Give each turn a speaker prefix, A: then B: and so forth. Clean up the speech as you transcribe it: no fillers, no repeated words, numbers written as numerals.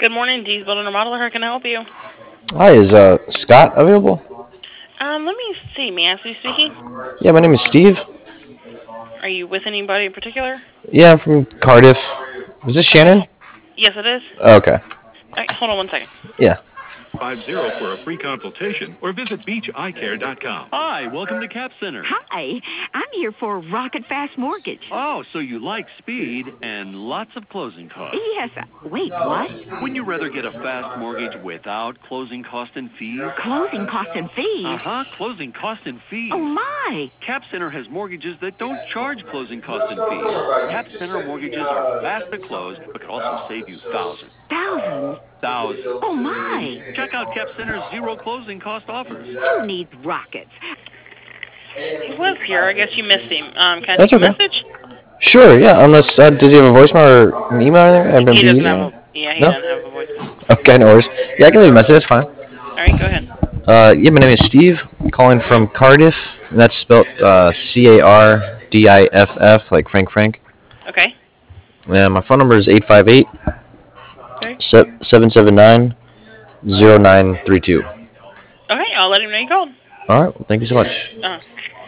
A: Good morning, Dee's Builder and Modeler. How can I help you?
B: Hi, is Scott available?
A: Let me see. May I ask who's speaking?
B: Yeah, my name is Steve.
A: Are you with anybody in particular?
B: Yeah, I'm from Cardiff. Is this
A: Okay.
B: Shannon?
A: Yes, it is.
B: Okay.
A: All right, hold on 1 second.
B: Yeah.
C: 50 for a free consultation or visit beacheyecare.com.
D: Hi, welcome to Cap Center.
E: Hi, I'm here for Rocket Fast Mortgage.
D: Oh, so you like speed and lots of closing costs.
E: Yes, wait, what?
D: Wouldn't you rather get a fast mortgage without closing cost and fees?
E: Closing costs and fees?
D: Uh-huh, closing cost and fees.
E: Oh, my.
D: Cap Center has mortgages that don't charge closing cost and fees. Cap Center mortgages are fast to close, but can also save you thousands.
E: Thousands?
D: Thousands.
E: Oh, my.
D: Check out Cap Center's zero closing cost offers.
E: Who needs rockets?
A: He was here. I guess you missed him. Can I
B: That's
A: take a
B: okay.
A: message?
B: Sure, yeah, unless, did you have a voicemail or an email or anything? I've been
A: He
B: busy.
A: doesn't have a. Yeah, he
B: No?
A: doesn't have a voice.
B: Okay, no worries. Yeah, I can leave a message, that's fine.
A: All right, go ahead.
B: Yeah, my name is Steve. I'm calling from Cardiff. And that's spelled Cardiff, like Frank.
A: Okay.
B: Yeah, my phone number is 858
A: Okay.
B: 779 0932.
A: Okay, I'll let him know you called.
B: All right, well, thank you so much.
A: Uh-huh.